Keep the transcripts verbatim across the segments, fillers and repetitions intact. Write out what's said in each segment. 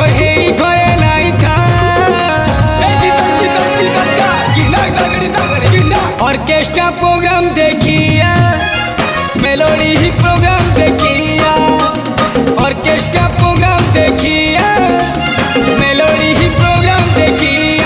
हे घरे नहीं था ऑर्केस्ट्रा प्रोग्राम देखिया मेलोडी ही प्रोग्राम देखिया ऑर्केस्ट्रा प्रोग्राम देखिया मेलोडी ही प्रोग्राम देखिया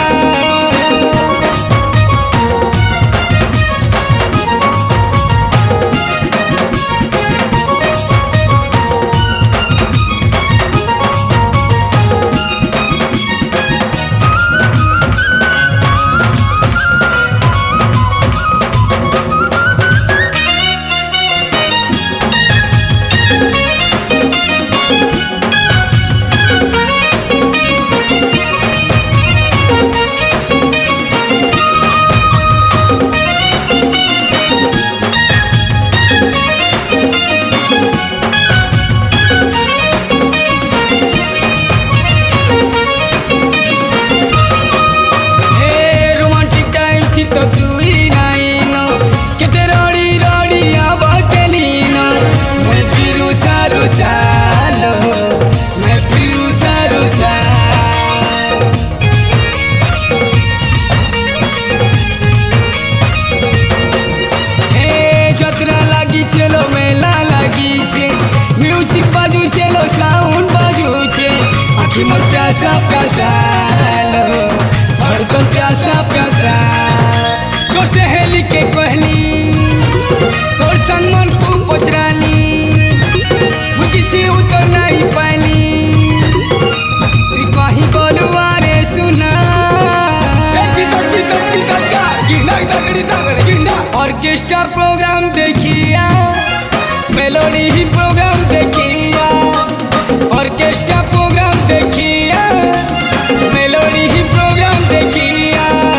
चलो मेला लगी छे म्यूजिक बाजू चलो साउंड बाजू छे आखी मोर प्यासा प्यासा धड़कन प्यासा प्यासा तोर सहेली के कहनी तोर संग मन को पचरानी मुझे छी उतर नहीं पानी तू कहीं गोलुआ रे सुना ऑर्केस्ट्रा प्रोग्राम देखिया मेलोडी ही प्रोग्राम देखिया ऑर्केस्ट्रा प्रोग्राम देखिया मेलोडी ही प्रोग्राम देखिया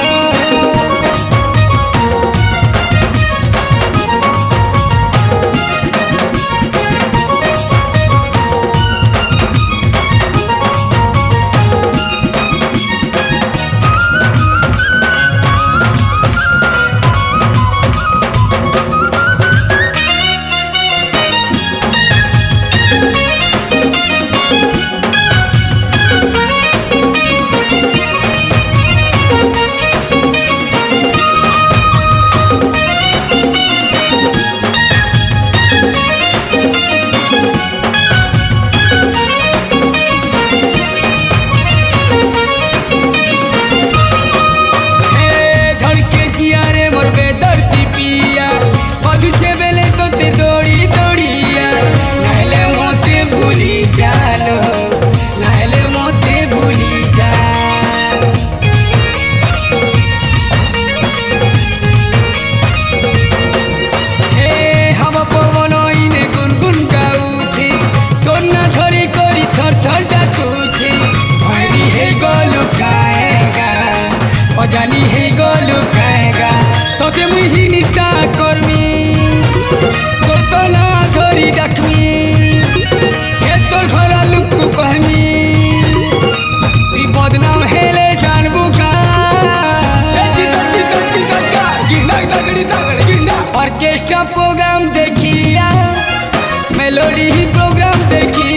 जानी है गोलू कहेगा तो ते मुही निता कर्मी तो तो ना धरी डाकमी हे तोर घरा लुकु कहमी ती बदनाम हेले जानबू का ऑर्केस्ट्रा प्रोग्राम देखिया मेलोडी ही प्रोग्राम देखिया